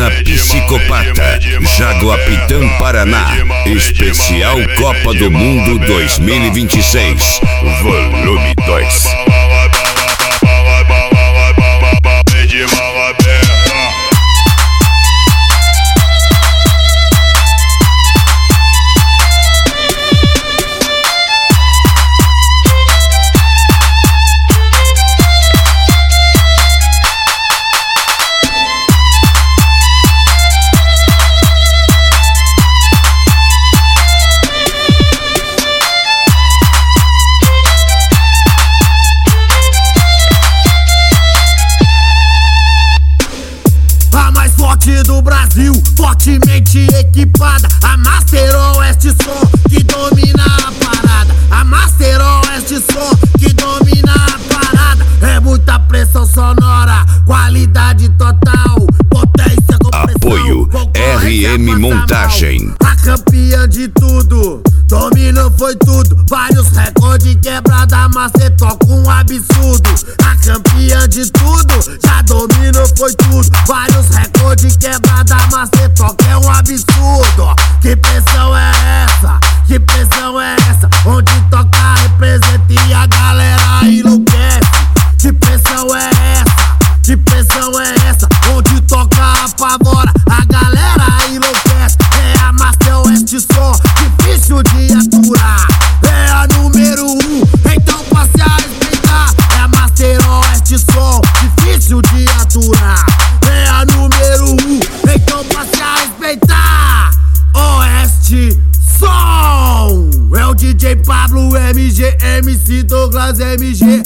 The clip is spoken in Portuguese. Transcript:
Máquina Psicopata, Jaguapitã, Paraná. Especial Copa do Mundo 2026, volume 2. Do Brasil, fortemente equipada, a Master Oeste Som que domina a parada. A Master Oeste Som que domina a parada. É muita pressão sonora, qualidade total, potência, compressão. Apoio RM Montagem. A campeã de tudo, dominou foi tudo. Vários recordes quebrados, a Master toca um absurdo. A campeã de tudo, já dominou foi tudo. Vários recordes quebrados, a Master toca é um absurdo. Que pressão é essa? Que pressão é essa? Onde toca representa e a galera enlouquece. Que pressão é essa? Que pressão é essa? Onde toca apavora, a galera enlouquece. É a Master Oeste Som, difícil de aturar. É a número 1, então passe a respeitar. É a Master Oeste Som, difícil de aturar. É a número 1, então passe a respeitar. Oeste Som. É o DJ Pablo, MG, MC Douglas, MG.